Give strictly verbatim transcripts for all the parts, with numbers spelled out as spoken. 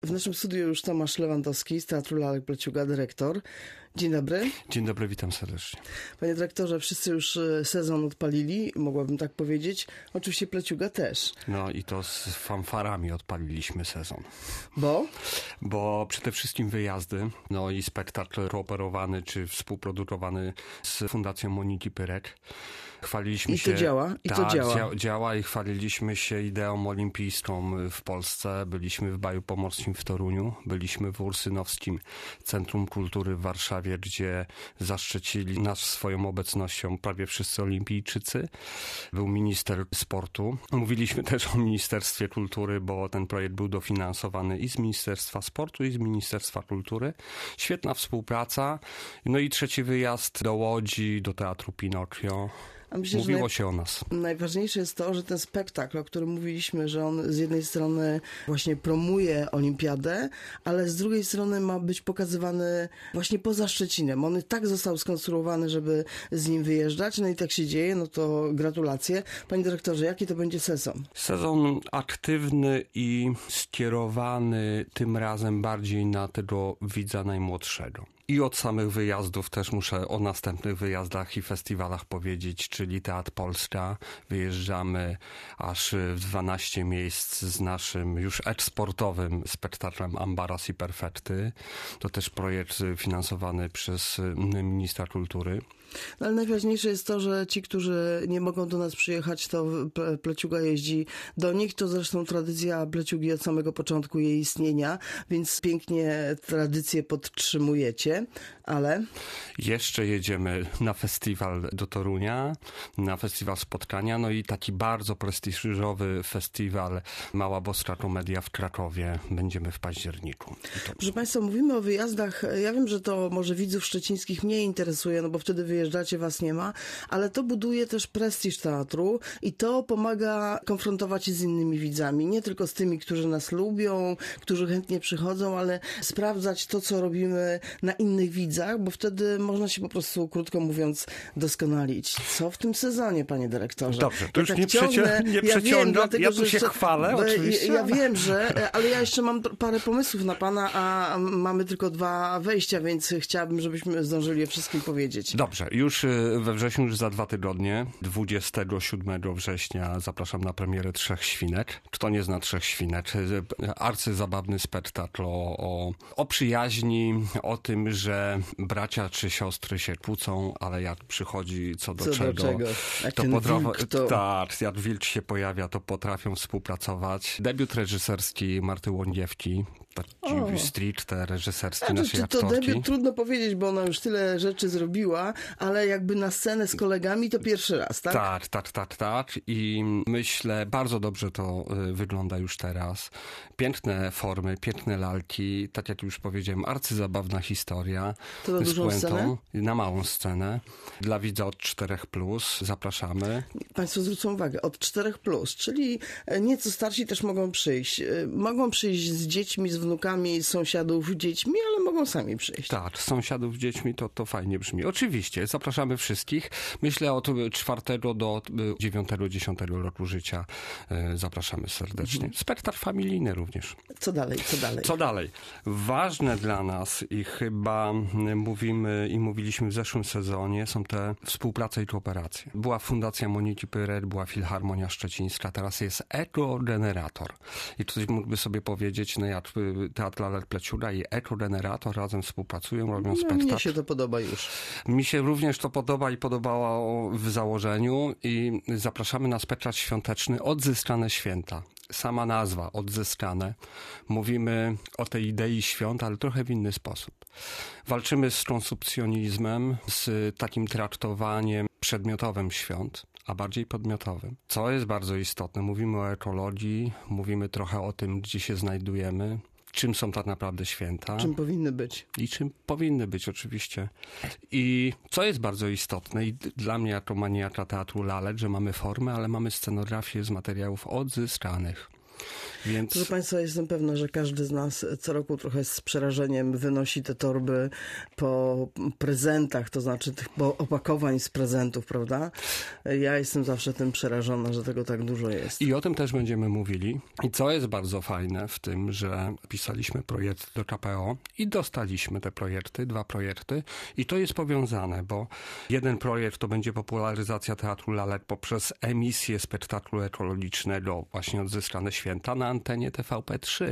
W naszym studiu już Tomasz Lewandowski z Teatru Lalek Pleciuga, dyrektor. Dzień dobry. Dzień dobry, witam serdecznie. Panie dyrektorze, wszyscy już sezon odpalili, mogłabym tak powiedzieć. Oczywiście Pleciuga też. No i to z fanfarami odpaliliśmy sezon. Bo? Bo przede wszystkim wyjazdy, no i spektakl kooperowany czy współprodukowany z Fundacją Moniki Pyrek. Chwaliliśmy I się... to działa? I tak, to działa. Dzia- działa i chwaliliśmy się ideą olimpijską w Polsce. Byliśmy w Baju Pomorskim w Toruniu, byliśmy w Ursynowskim Centrum Kultury w Warszawie, gdzie zaszczycili nas swoją obecnością prawie wszyscy olimpijczycy. Był minister sportu. Mówiliśmy też o Ministerstwie Kultury, bo ten projekt był dofinansowany i z Ministerstwa Sportu, i z Ministerstwa Kultury. Świetna współpraca. No i trzeci wyjazd do Łodzi, do Teatru Pinokio. A myślę, Mówiło że naj... się o nas. Najważniejsze jest to, że ten spektakl, o którym mówiliśmy, że on z jednej strony właśnie promuje olimpiadę, ale z drugiej strony ma być pokazywany właśnie poza Szczecinem. On tak został skonstruowany, żeby z nim wyjeżdżać, no i tak się dzieje, no to gratulacje. Panie dyrektorze, jaki to będzie sezon? Sezon aktywny i skierowany tym razem bardziej na tego widza najmłodszego. I od samych wyjazdów też muszę o następnych wyjazdach i festiwalach powiedzieć, czyli Teatr Polska. Wyjeżdżamy aż w dwanaście miejsc z naszym już eksportowym spektaklem Ambaras i Perfekty. To też projekt finansowany przez ministra kultury. No ale najważniejsze jest to, że ci, którzy nie mogą do nas przyjechać, to Pleciuga jeździ do nich. To zresztą tradycja Pleciugi od samego początku jej istnienia, więc pięknie tradycję podtrzymujecie, ale... Jeszcze jedziemy na festiwal do Torunia, na festiwal spotkania, no i taki bardzo prestiżowy festiwal Mała Boska Komedia w Krakowie. Będziemy w październiku. To... Proszę Państwa, mówimy o wyjazdach. Ja wiem, że to może widzów szczecińskich mniej interesuje, no bo wtedy wyjeżdżacie, was nie ma, ale to buduje też prestiż teatru i to pomaga konfrontować się z innymi widzami. Nie tylko z tymi, którzy nas lubią, którzy chętnie przychodzą, ale sprawdzać to, co robimy na innych widzach, bo wtedy można się po prostu, krótko mówiąc, doskonalić. Co w tym sezonie, panie dyrektorze? Dobrze, to ja już tak nie, ciągnę, przecie, nie ja przeciągam, wiem, dlatego, ja tu się jeszcze, chwalę oczywiście. Ja, ja wiem, że, ale ja jeszcze mam parę pomysłów na pana, a mamy tylko dwa wejścia, więc chciałabym, żebyśmy zdążyli o wszystkim powiedzieć. Dobrze, już we wrześniu, już za dwa tygodnie, dwudziestego siódmego września zapraszam na premierę Trzech Świnek. Kto nie zna Trzech Świnek? Arcyzabawny spektakl o, o, o przyjaźni, o tym, że bracia czy siostry się kłócą, ale jak przychodzi co do co czego, do czego? Jak to potrafią... To... Tak, jak wilk się pojawia, to potrafią współpracować. Debiut reżyserski Marty Łągiewki, taki stricte reżyserski A, naszej to, to aktorki. debiut trudno powiedzieć, bo ona już tyle rzeczy zrobiła, ale jakby na scenę z kolegami to pierwszy raz, tak? Tak, tak, tak, tak. I myślę, bardzo dobrze to y, wygląda już teraz. Piękne formy, piękne lalki, tak jak już powiedziałem, arcyzabawna historia. To na z dużą puentą, scenę? Na małą scenę. Dla widza od czterech plus. Zapraszamy. Państwo zwrócą uwagę, od czterech plus, czyli nieco starsi też mogą przyjść. Mogą przyjść z dziećmi, z wnukami, z sąsiadów dziećmi, ale mogą sami przyjść. Tak, z sąsiadów dziećmi to, to fajnie brzmi. Oczywiście, zapraszamy wszystkich. Myślę od czwartego do dziewiątego, dziesiątego roku życia zapraszamy serdecznie. Mhm. Spektakl familijny również. Co dalej, co dalej? Co dalej? Ważne dla nas i chyba mówimy i mówiliśmy w zeszłym sezonie są te współprace i kooperacje. Była Fundacja Moniki Pyrek, była Filharmonia Szczecińska, teraz jest Ekogenerator. I ktoś mógłby sobie powiedzieć, no jak Teatr Lalek Pleciuga i Ekogenerator razem współpracują, robią no, spektakl. Mnie się to podoba już. Mi się również to podoba i podobało w założeniu i zapraszamy na spektakl świąteczny Odzyskane Święta. Sama nazwa, Odzyskane. Mówimy o tej idei świąt, ale trochę w inny sposób. Walczymy z konsumpcjonizmem, z takim traktowaniem przedmiotowym świąt, a bardziej podmiotowym. Co jest bardzo istotne, mówimy o ekologii, mówimy trochę o tym, gdzie się znajdujemy, czym są tak naprawdę święta. Czym powinny być. I czym powinny być oczywiście. I co jest bardzo istotne i dla mnie jako maniaka Teatru Lalek, że mamy formę, ale mamy scenografię z materiałów odzyskanych. Więc... Proszę Państwa, jestem pewna, że każdy z nas co roku trochę z przerażeniem wynosi te torby po prezentach, to znaczy tych opakowań z prezentów, prawda? Ja jestem zawsze tym przerażona, że tego tak dużo jest. I o tym też będziemy mówili. I co jest bardzo fajne w tym, że pisaliśmy projekt do K P O i dostaliśmy te projekty, dwa projekty i to jest powiązane, bo jeden projekt to będzie popularyzacja Teatru Lalek poprzez emisję spektaklu ekologicznego właśnie odzyskane święta na antenie T V P trzy.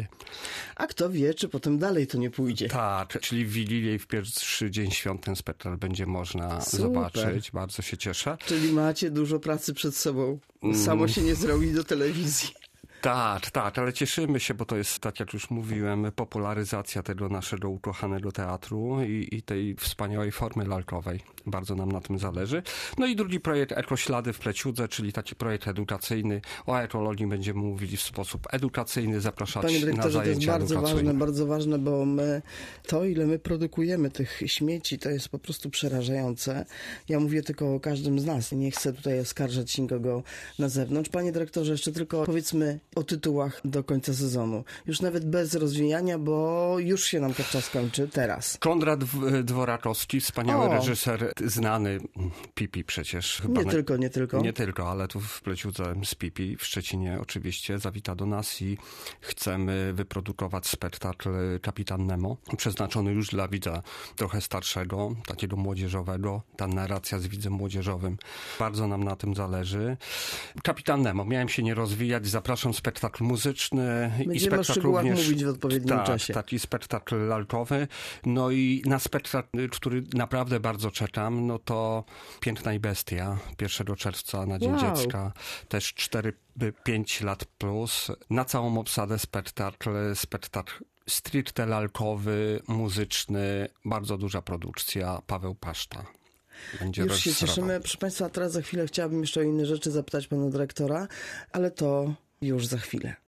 A kto wie, czy potem dalej to nie pójdzie. Tak, czyli w Wigilię i w pierwszy dzień świąt ten spektakl będzie można Super. zobaczyć. Bardzo się cieszę. Czyli macie dużo pracy przed sobą. Samo się nie zrobi do telewizji. Tak, tak, ale cieszymy się, bo to jest, tak jak już mówiłem, popularyzacja tego naszego ukochanego teatru i, i tej wspaniałej formy lalkowej. Bardzo nam na tym zależy. No i drugi projekt Ekoślady w Pleciudze, czyli taki projekt edukacyjny. O ekologii będziemy mówili w sposób edukacyjny, zapraszać Panie na dyrektorze, to jest zajęcia bardzo edukacyjne. ważne, bardzo ważne, bo my, to ile my produkujemy tych śmieci, to jest po prostu przerażające. Ja mówię tylko o każdym z nas i nie chcę tutaj oskarżać nikogo na zewnątrz. Panie dyrektorze, jeszcze tylko powiedzmy o tytułach do końca sezonu. Już nawet bez rozwijania, bo już się nam ten czas kończy teraz. Konrad Dworakowski, wspaniały O. reżyser, znany Pipi przecież. Chyba Nie na... tylko, nie tylko. Nie tylko, ale tu w Pleciudze z Pipi w Szczecinie oczywiście zawita do nas i chcemy wyprodukować spektakl Kapitan Nemo, przeznaczony już dla widza trochę starszego, takiego młodzieżowego, ta narracja z widzem młodzieżowym. Bardzo nam na tym zależy. Kapitan Nemo, miałem się nie rozwijać, zapraszam, spektakl muzyczny Będziemy i spektakl o szczegółach również, mówić w odpowiednim tak, czasie. taki spektakl lalkowy. No i na spektakl, który naprawdę bardzo czekam, no to Piękna i Bestia, pierwszego czerwca na Dzień Wow. Dziecka, też cztery pięć lat plus. Na całą obsadę spektakl, spektakl stricte lalkowy, muzyczny, bardzo duża produkcja, Paweł Paszta. Będzie Już się reżyserował. cieszymy. Proszę Państwa, a teraz za chwilę chciałabym jeszcze o inne rzeczy zapytać pana dyrektora, ale to już za chwilę.